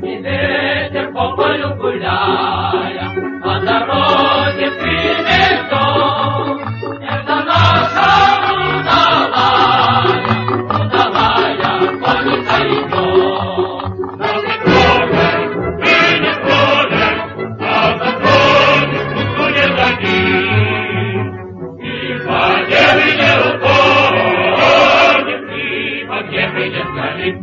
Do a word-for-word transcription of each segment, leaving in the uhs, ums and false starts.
и ветер по полю гуляя, по дороге прибежал. Это наша удалая, удалая конница идет. Нас не трогай, ты не трогай, а за конницу не дадим. И по небе не уходим, и по небе не сгорим.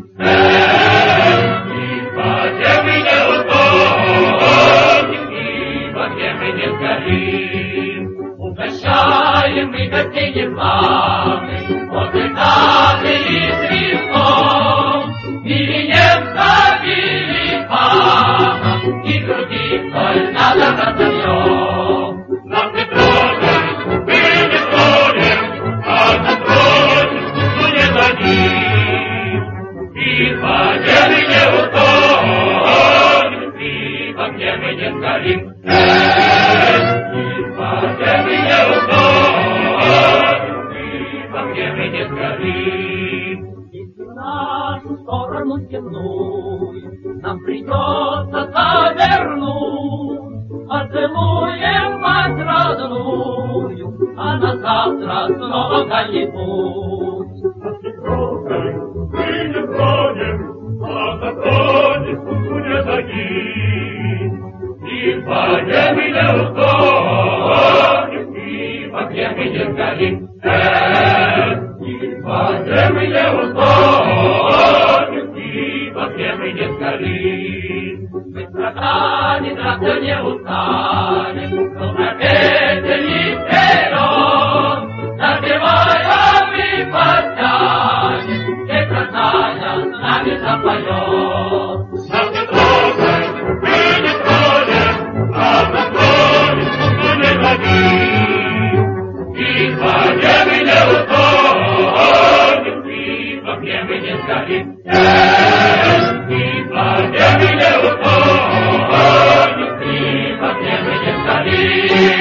Угощаем мы гостей незваных, отдыхали и грехом, мире немца великана, и груди вдоль надо разовьем. Нас не трогай, мы не тронем, а за конницу не дадим. И по небе не утонем, и по небе не сгорим. Сторону темную нам придется завернуть, поцелуем мать родную, а на завтра снова в дальний путь. Нас не трогай, мы не тронем, а за конницу не дадим. И по небе не утонем, и по небе не сгорим. И по небе не утонем, мы не сгорим. Мы страдали, драться не устанем, но петли вперед, забиваем и подтянем, где красная с нами запоет. Нас не трогай, мы не тронем, а за конницу не дадим. И по небе не утонем, и по небе не сгорим. И по небе не утонем, и по небе не сгорим.